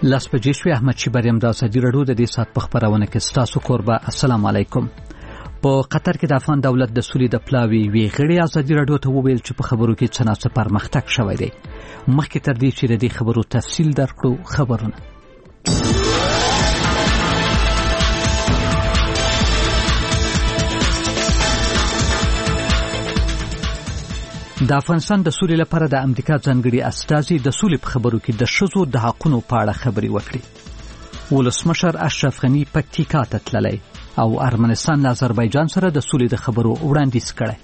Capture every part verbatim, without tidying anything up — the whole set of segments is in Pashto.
لاس بجې شوې. احمد شیبر یم د ازادي راډیو د دې سات په خبرونه کې ستاسو کوربه. السلام علیکم. په قطر کې د افغان دولت د سولې د پلاوي وی غړي ازادي راډیو ته وویل چې په خبرو کې څه ناڅه پرمختګ شوی دی. مخکې تر دې چې د دې خبرو تفصیل درکړو خبرونه د افغانستان د سولې لپاره د امریکا ځانګړي استازي د سولې په خبرو کې د ښځو د حقونو په اړه خبرې وکړې. ولسمشر اشرف غني پکتیکا ته تللی او ارمنستان له آذربایجان سره د سولې د خبرو وړاندیز کړی.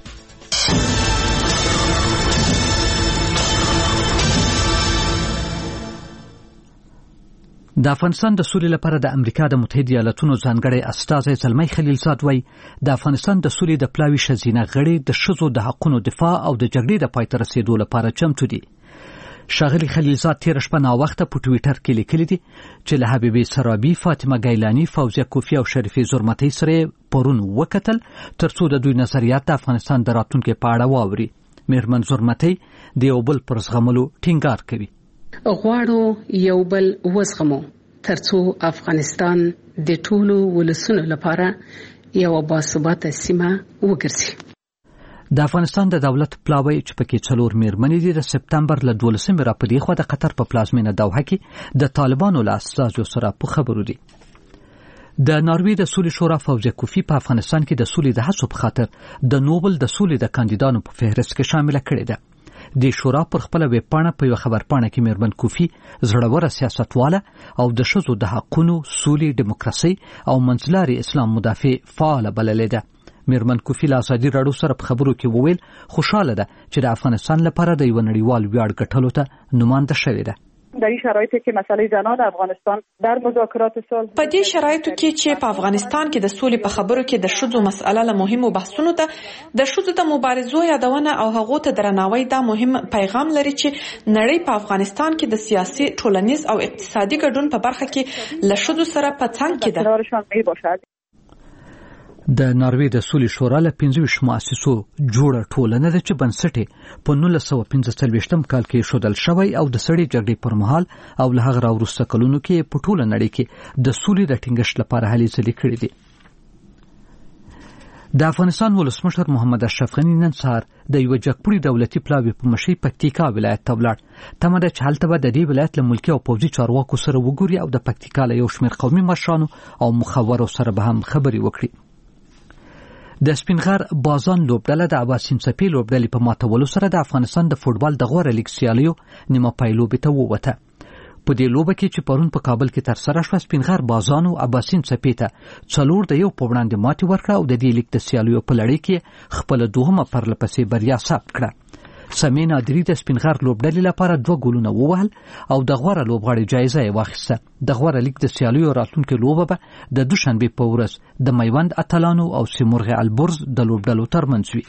د افغانستان د سولې لپاره د امریکا د متحده ایالاتونو ځانګړي استازی زلمی خلیلزاد وایي د افغانستان د سولې د پلاوي ښځینه غړي د ښځو د حقونو دفاع او د جګړې د پای ته رسیدو لپاره چمتو دي. ښاغلي خلیلزاد تېره شپه ناوخته په ټویټر کې لیکلي دي چې له حبیبې سرابي، فاطمه ګیلاني، فوزیه کوفی او شریفې زرمتۍ سره پرون وکتل ترڅو د دوی نظریات د افغانستان د راتلونکي په اړه واوري. میرمن زرمتۍ د یو بل پر زغملو ټینګار کوي. غواړو یو بل وزغمو ترڅو افغانستان د ټولو ولسونو لپاره یو باثباته سیمه وګرځي. د افغانستان د دولت پلاوی چې پکې څلور میرمنې دي د سپتمبر له دولسمې را پدې خو د قطر په پلازمینه دوحه کې د طالبانو له استازو سره په خبرو دي. د ناروې د سولې شورا فوزیه کوفی په افغانستان کې د سولې د هڅو په خاطر د نوبل د سولې د کاندیدانو په فهرست کې شامل کړي ده. د شورا پر خپل ویب پاڼه په یو خبرپاڼه کې میرمن کوفی زړوره سیاستواله او د ښځو د حقونو، سولې، دیموکراسي او منځلاري اسلام مدافع فعال بللې ده. میرمن کوفی له ازادي راډیو سره په خبرو کې وویل خوشاله ده چې د افغانستان لپاره د یو نړیوال ویاړ ګټلو ته نماینده شوې ده. در این شرایطی که مسئله زنان افغانستان در مذاکرات صلح په دې شرایطو کې چې په افغانستان کې د سولې په خبرو کې د ښځو مسأله له مهمو بحثونو ته د ښځو د مبارزو یادونه او هغو ته درناوی دا مهم پیغام لري چې نړۍ په افغانستان کې د سیاسي، ټولنیز او اقتصادي ګډون په برخه کې له ښځو سره په څنګ کې ده. د ناروې د سولې شورا له پنځه ویشت مؤسسو جوړه ټولنه ده چې بنسټ په نولس سوه پنځه څلوېښتم کال کې ایښودل شوی او د سړې جګړې پر مهال او له هغه راوروسته کلونو کې په ټوله نړۍ کې د سولې د ټینګښت لپاره هلې ځلې کړې دي. د افغانستان ولسمشر محمد اشرف غني نن سهار د یو جګپوړي دولتي پلاوي په مشرۍ پکتیکا ولایت ته ولاړ. تمه ده چې هلته به د دې ولایت له ملکي او پوځي چارواکو سره وګوري او د پکتیکا له یو شمېر قومي مشرانو او مخورو سره به هم خبرې وکړي. د سپینغر بازان لوبډله د اباسین څپې لوبډلې په ماتولو سره د افغانستان د فوټبال د غوره لیګ سیالیو نیمه پای لوبې ته ووته. په دې لوبه کې چې پرون په کابل کې ترسره شوه سپینغر بازانو اباسین څپې ته څلور د یو په وړاندې ماتې ورکړه او د دې لیګ د سیالیو په لړۍ کې خپله دوهمه پرلپسې بریا ثبت کړه. سمې نادري د سپینغر لوبډلې لپاره دوه ګولونه ووهل او د غوره لوبغاړي جایزه یې واخیسته. د غوره لیګ د سیالیو راتلونکې لوبه به د دوشنبې په ورځ د میوند اتلانو او سیمرغ البرز د لوبډلو ترمنځ وي.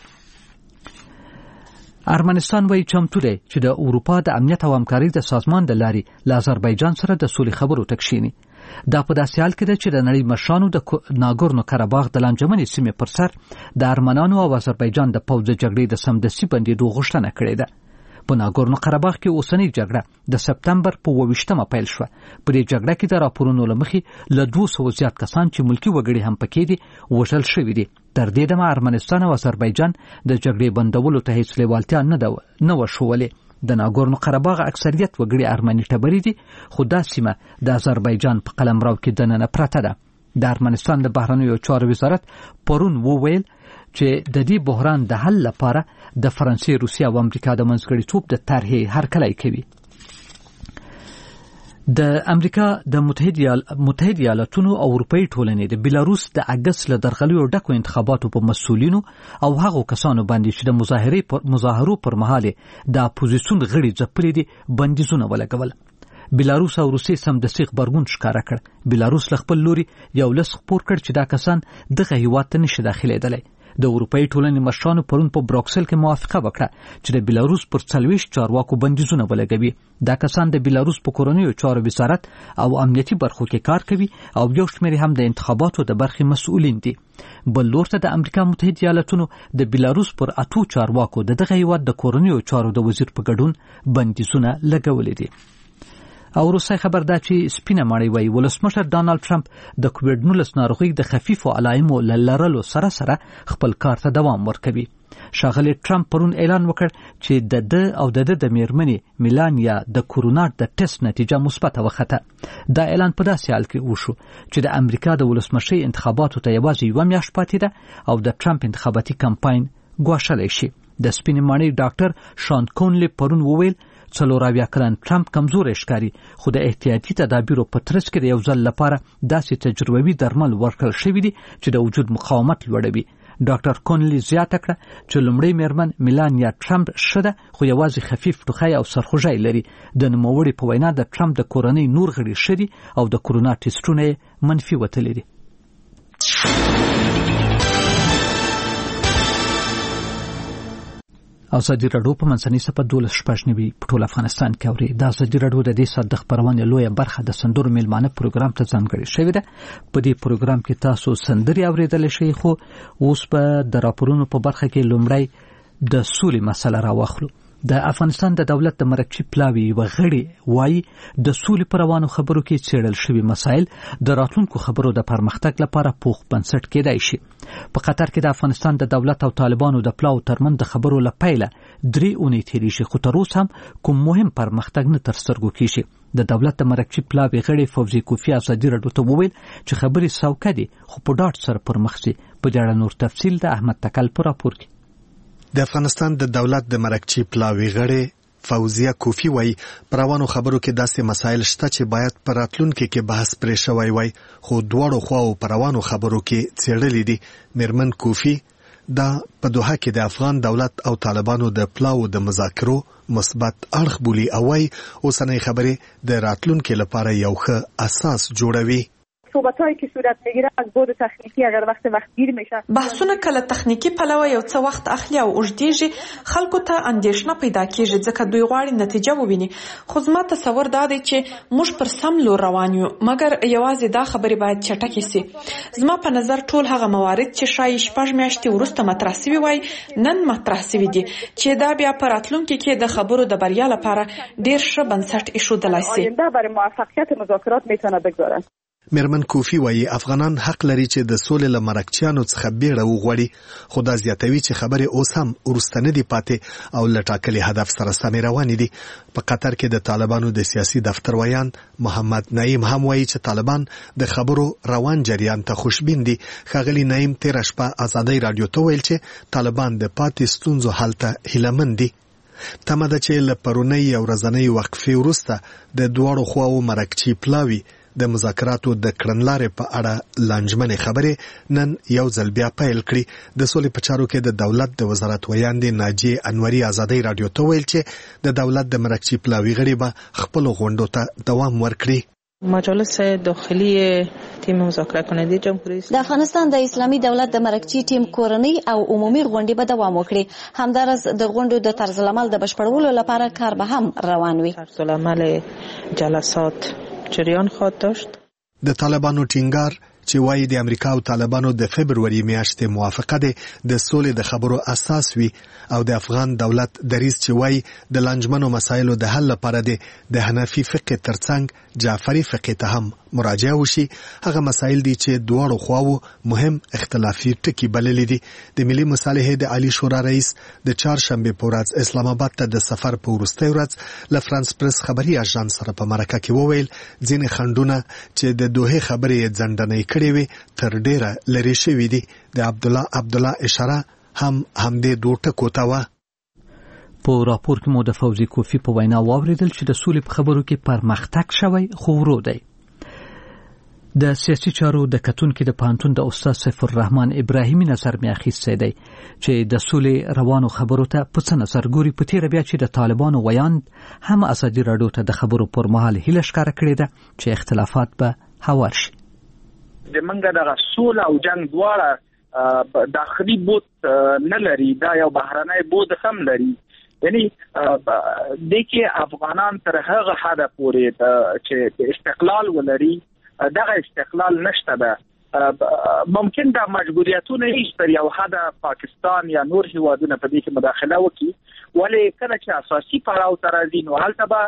ارمنستان وایي چمتو دی چې د اروپا د امنیت او همکارۍ د سازمان د لارې له آذربایجان سره د سولې خبرو ته کښیني. دا په داسې حال کې ده چې د نړۍ مشرانو د ناګورنو کراباغ د لانجمنې سیمې پر سر د ارمنانو او آذربایجان د پوځ د جګړې د سمدستي بندېدو غوښتنه کړې ده. په ناګورنو کراباغ کې اوسنۍ جګړه د سپتمبر په اووه ویشتمه پیل شوه. په دې جګړه کې د راپورونو له مخې له دوه سوه زیات کسان چې ملکي وګړي هم پکې دي وژل شوي دي. تر دې دمه ارمنستان او آذربایجان د جګړې بندولو ته هیڅ لیوالتیا نه وه ښولې. د ناګورنو قرهباغ اکثریت وګړي ارمني ټبري دي خو دا سیمه د آذربایجان په قلمرو کې دننه پرته ده. د ارمنستان د بهرنیو چارو وزارت پرون وویل چې د دې بحران د حل لپاره د فرانسې، روسیې او امریکا د منځګړیتوب د طرحې هرکلی کوي. د امریکا د متحده ایالاتونو او اروپאי ټولنې د بیلاروس د اګست له درغلیو ډکو انتخاباتو په مسؤلینو او هغو کسانو باندې چې د مظاهرو پر مهال د اپوزیسیون غړي ځپلي دي بندیزونه ولګول. بیلاروس او روسیې سمدستي غبرګون ښکاره کړ. بیلاروس له خپل لوري یو لس خپور کړ چې دا کسان دغه هیواد ته نشي داخلېدلی. د اروپאי ټولنې مشرانو پرون په بروکسل کې موافقه وکړه چې د بیلاروس پر څلوېښت چارواکو بندیزونه ولګوي. دا کسان د بیلاروس په کورنیو چارو وزارت او امنیتي برخو کې کار کوي او یو شمېر هم د انتخاباتو د برخې مسؤلین دي. بل لور ته د امریکا متحده ایالاتونو د بیلاروس پر اتو چارواکو د دغه هیواد د کورنیو چارو د وزیر په ګډون بندیزونه لګولې دي. او وروستی خبر دا چې سپینه ماڼۍ وایي ولسمشر ډانالډ ټرمپ د کووډ نولس ناروغۍ د خفیفو علایمو له لرلو سره سره خپل کار ته دوام ورکوي. ښاغلی ټرمپ پرون اعلان وکړ چې د ده او د ده د میرمنې میلانیا د کورونا د ټیسټ نتیجه مثبته وخته. دا اعلان په داسې حال کې وشو چې د امریکا د ولسمشۍ انتخاباتو ته یوازې یوه میاشت پاتې ده او د ټرمپ انتخاباتي کمپاین ګواښلی شي. د سپینې ماڼۍ ډاکټر شان کونلی پرون وویل څلور اویا کلن ټرمپ کمزوری ښکاري، خو د احتیاطي تدابیرو په ترڅ کې د یو ځل لپاره داسې تجربوي درمل ورکړل شوي دي چې د وجود مقاومت لوړوي. ډاکټر کونلی زیاته کړه چې لومړی میرمن میلانیا ټرمپ ښه ده خو یوازې خفیف ټوخی او سرخوږی لري. د نوموړي په وینا د ټرمپ د کورنۍ نور غړي ښه دي او د کورونا ټیسټونه یې منفي وتلي دي. ازادي راډیو په منځنۍ صفحه دولس شپږ نوي په ټول افغانستان کې اوري. د ازادي راډیو د دې ساعت د خبرونې لویه برخه د سندرو میلمانه پروګرام ته ځانګړې شوې ده. په دې پروګرام کې تاسو سندرې اورېدلی شئ، خو اوس به د راپورونو په برخه کې لومړی د سولې مسله راواخلو. د افغانستان د دولت د مرکچی پلاوی و غړي وایي د سولې پر روانو خبرو کې څېړل شوي مسایل د راتلونکو خبرو د پرمختګ لپاره پوخ بنسټ کېدای شي. په قطر کې د افغانستان د دولت او طالبانو د پلاو ترمن د خبرو لپاره درې اونۍ تېرېږي، خو تر اوسه هم کوم مهم پرمختګ نه تر سترګو کېږي. د دولت د مرکچی پلاوی غړي فوزي کوفی ازادي راډیو ته وویل چې خبرې سوکه دي خو په ډاډ سره پر مخ ځي. په دې اړه نور تفصیل د احمد تکل په راپور کې. د افغانستان د دولت د مرکچی پلاوی غړي فوزیه کوفی وایي پر روانو خبرو کې داسې مسایل شته چې باید پر راتلونکي کې بحث پرې شوی وای، خو دواړو خواو پر روانو خبرو کې څېړلې دي. میرمن کوفی دا په دوحه کې د افغان دولت او طالبانو د پلاو د مذاکرو مثبت اړخ بولي او وايي اوسنۍ خبرې د راتلونکي لپاره یو ښه اساس جوړوي. صحبت‌هایی که صورت میگیره از بعد تکنیکی اگر وقت وقتگیر میشه، بحثونه کله تخنیکی پلوه یو څه وخت اخلي او اوږدېږي، خلکو ته اندېښنه پیدا کیږي ځکه دوی غواړي نتیجه وویني. خو زما تصور دا دی چې موږ پر سم لور روان یو، مګر یوازې دا خبرې باید چټکې سي. زما په نظر ټول هغه موارد چې شایي شپږ میاشتې وروسته مطرح سوي وای نن مطرح سوي دي چې دا بیا په راتلونکي کې د خبرو د بریا لپاره ډېر ښه بنسټ ایښودلی سي. آینده برای موفقیت مذاکرات میتونه بگذارن. میرمن کوفی وایي افغانان حق لري چې د سولې له مرکچیانو څخه بیړه وغواړي، خو دا زیاتوي چې خبرې اوس هم وروسته نه دي پاتې او له ټاکلي هدف سره سمې روانې دي. په قطر کې د طالبانو د سیاسي دفتر ویان محمد نعیم هم وایي چې طالبان د خبرو روان جریان ته خوشبین دي. ښاغلي نعیم تېره شپه ازادۍ راډیو ته ویل چې طالبان د پاتې ستونزو حل ته هیلهمند دي. تمه ده چې له پرونۍ او ورځنۍ وقفې وروسته د دواړو خواو مرکچي پلاوي د مذاکراتو د کړنلارې په اړه لانجمنې خبرې نن یو ځل بیا پیل کړي. د سولې په چارو کې د دولت د وزارت ویاندې ناجیې انوري ازادۍ راډیو ته ویل چې د دولت د مرکچي پلاوي غړي به خپلو غونډو ته دوام ورکړي. مجالس داخلی تیم مذاکره کننده جمهوری د افغانستان د اسلامي دولت د مرکچی ټیم کورنۍ او عمومي غونډې به دوام وکړي. همدارس د غونډو د طرز العمل د بشپړولو لپاره کار به هم روان وي. طرز العمل جلسات جریان خواهد داشت. د طالبانو ټینګار چې وایي د امریکا او طالبانو د فبروري میاشتې موافقه ده د سولې د خبرو اساس وي او د افغان دولت دریځ چې وایي د لانجمنو مسایلو د حل لپاره ده د حنفي فقه ترڅنګ جعفري فقه ته هم مراجعه وشي. هغه مسایل دي چې دواړو خواو مهم اختلافي ټکي بللي دي. د ملي مصالحې د عالی شورا رئیس د چهارشنبه په ورځ اسلام آباد ته د سفر په وروستۍ ورځ له فرانس پریس خبري اژانس سره په مرکه کې وویل ځینې خنډونه چې د دوه خبرې ځنډنې کړې وي تر ډیره لري شوي دي. د عبد الله عبد الله اشاره هم همدې دوه ټکو ته و. په راپور کې مو د فوزي کوفی په وینا واوریدل چې د سولې په خبرو کې پرمختګ شوی خو ورو دی. د سیاسي چارو د کتونکو د پانتون د استاد سیف الرحمن ابراهیمی نظر می اخیستی دی چې د سولې روانو خبرو ته په څه نظر ګوري. په تیر بیا چې د طالبانو ویاند هم ازادي راډیو ته د خبرو پر مهال هیله ښکاره کړې ده چې اختلافات به هوار شي. د منګه د سوله او جنگ دواړه داخلي بوت نه لري، دا یو بهرنی بوت هم لري. یعنی د کې افغانان تر هغه حد پورې چې استقلال ولري دغه استقلال نشته ده. ممکن دا مجبوریتونه هیڅ تر یو حد پاکستان یا نور هیوادونه په دې کې مداخله وکړي، ولی کله چې اساسي پړاو ته راځي نو هلته به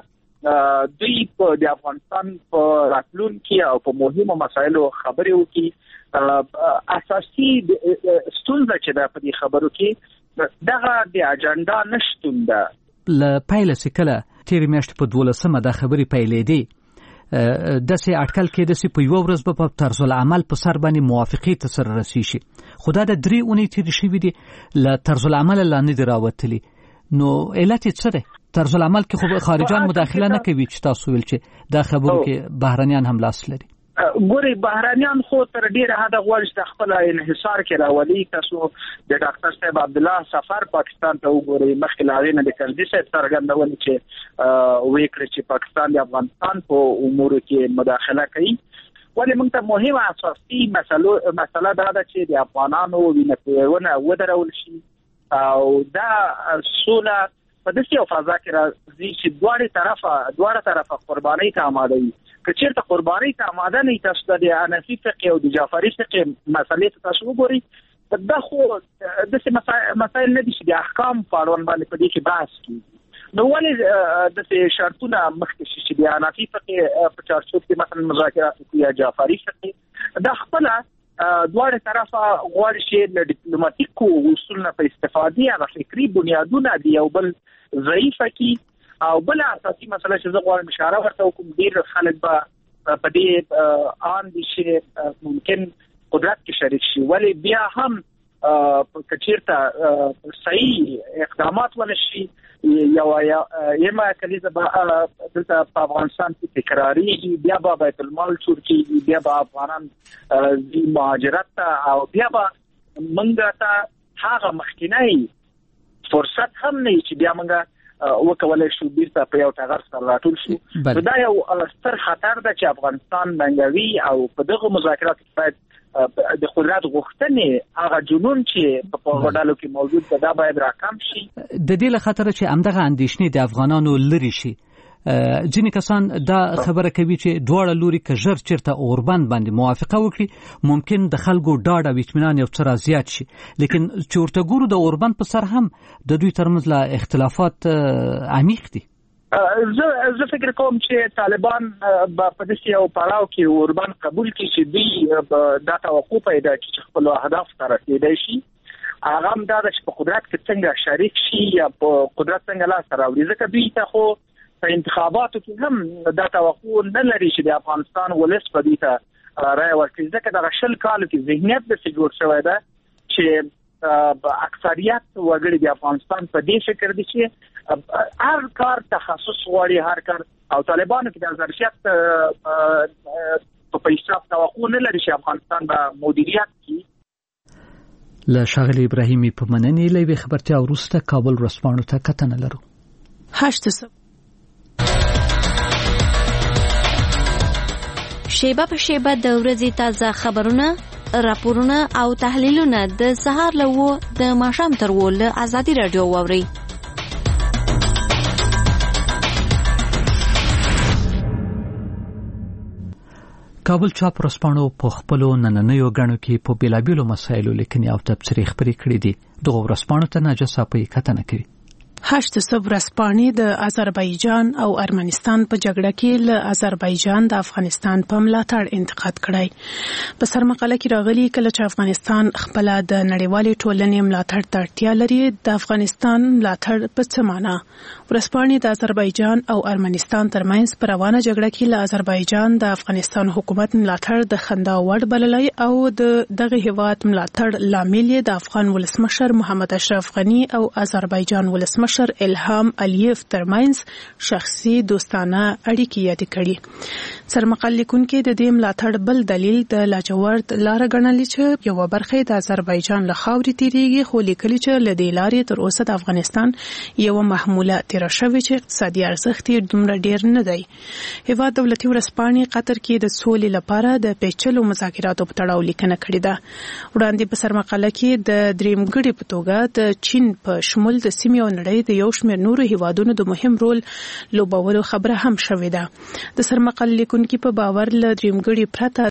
دوی په د افغانستان په راتلونکي او په مهمو مسایلو خبرې وکړي. اساسي ستونزه چې ده په دې خبرو کې دغه د اجنډا نشتون ده. ل پایله سکله تیر میاشت په دولسمه د خبرې پیلې دي د سي اټکل کې د سي په یو ورځ په طرز العمل په سر باندې موافقه ته سره رسیدي شي. خدای د درې اونۍ تیر شي وي ل طرز العمل لاندې دراوتلی. نو علت څه ده؟ طرز العمل کې خو خارجان مداخله نه کوي چې تاسو ویل چې دا خبرو کې بهرانيان هم لاس لري. ګوري بهرانيان خو تر ډیره حد غواړي چې خپل انحصار کې راولي. تاسو د ډاکټر صاحب عبد الله سفر پاکستان ته وګورئ، مخکې لاغې نه د کرزي صاحب څرګندول چې وکړي چې پاکستان د افغانستان په امور کې مداخله کوي. ولې موږ ته مهمه اساسي مسله مسله دا ده چې د افغانانو وینه ودرول شي او دا سوله په داسې یو فضا کې راځي چې دواړه طرفه دواړه طرفه قرباني ته آماده وي. که چیرته قرباني ته آماده نه تاسو د حنفي فقه او د جعفري فقه مسلې ته تاسو وګورئ، دا خو داسې مسایل نه دي چې د احکام په اړوند باندې په دې کې بحث کیږي. نو ولې داسې شرطونه مخکې شي چې د حنفي فقه په چارچوب کې مثلا مذاکرات وکړي یا جعفري فقه دا خپله دواړه طرفه غواړي چې له ډیپلوماټیکو اصولو په استفادې هغه فکري بنیادونه دي یو بل ضعیفه کی. او بل اساسي مسله چې زه غواړم اشاره ورته وکړم، ډیر خلک به په دې آن دي چې ممکن قدرت کې شریک شي، ولی بیا هم کچیرته صحیح اقدامات ونشي یا یما کلیزه دلته په افغانستان کې تکراری بیا به بیت المال چور کیږي، بیا به افغانان د مهاجرت او بیا به منګه ته هغه مخکینی فرصت هم نه چې بیا منګه وکولای شو بیرته په یو ټغر سره راټول شو. دا یو ستر خطر ده چې افغانستان منګوي او په دغه مذاکراتو کې باید د قدرت غوښتنې هغه جنون چې په پروګرامو کې موجود ده دا باید راکم شي. د دې له خطر چې همدغه اندېښنې د افغانانو لري شي. ځینې کسان دا خبره کوي چې دواړه لوري که ژر چیرته اوربند باندې موافقه وکړي ممکن د خلکو ډاډ او اطمینان یو څه زیات شي، لیکن چې ورته ګورو د اوربند په سر هم د دوی ترمنځ لا اختلافات عمیق دي. زه زه فکر کوم چې طالبان په دې یو پړاو کې اوربند قبول کړي چې دوی دا توقع پیدا کړي چې خپل اهداف ته رسیدای شي. هغه هم دا چې په قدرت کې څنګه شریک شي یا په قدرت څنګه لاس راوړي، ځکه دوی ته خو په انتخاباتو کې هم دا توقع نه لري چې د افغانستان ولس په دې ته رائے ورکړي، ځکه د شل کالو کې ذهنیت د څه جوړ شوی ده چې اکثریت وګړي د افغانستان په دې فکر دي چې هر کار تخصص غواړي، هر کار او طالبانو کې د ظرفیت په پیساب توقع نه لري چې افغانستان به مدیریت کړي. له ښاغلي ابراهیمي په مننې له یوې خبرتیا وروسته کابل ورځپاڼو ته کتنه لرو. هشت شیبه په شیبه د ورځې تازه خبرونه، راپورونه او تحلیلونه د سهار له وو د ماښام تر وو له ازادي رادیو واوري. کابل چاپ ورځپاڼو په خپلو نننیو غاڼو کې په بیلابیلو مسایلو لیکنې او تبصرې خپرې کړې دي. دغه ورځپاڼو ته ناجه صاحب کتنه کوي. هشت صبح ورځپاڼې د آذربایجان او ارمنستان په جګړه کې له آذربایجان د افغانستان په ملاتړ انتقاد کړی. په سرمقاله کې راغلي کله چې افغانستان خپل د نړیوالې ټولنې ملاتړ ته اړتیا لري، د افغانستان ملاتړ په څه معنا؟ ورځپاڼې د آذربایجان او ارمنستان ترمنځ په روانه جګړه کې له آذربایجان د افغانستان حکومت ملاتړ د خندا وړ بللی او د دغه هیواد ملاتړ لامل د افغان ولسمشر محمد اشرف غنی او آذربایجان ولسمشر الهام الیف ترمنځ شخصي دوستانه اړیکې یاد کړي. سرمقال لیکونکو د دې ملاتړ بل دلیل د لاجورد لار غنلې چې یو برخه د آذربایجان له خاورې تیریږي، خو لیکلي چې له دې لارې تر اوسه د افغانستان یو محموله تیر شوی چې اقتصادي ارزښت یې دومره ډیر نه دی. هیواد دولتي ورځپاڼې قطر کې د سولې لپاره د پیچلو مذاکراتو په تړاو لیکنه کړې ده. وړاندې په سرمقاله کې د درېمګړي په توګه د چین په شمول د سیمې او نړۍ د یو شمېر نورو هیوادونو د مهم رول لوبولو خبره هم شوې ده. د سرمقال لیکونکو په باور له درېمګړي پرته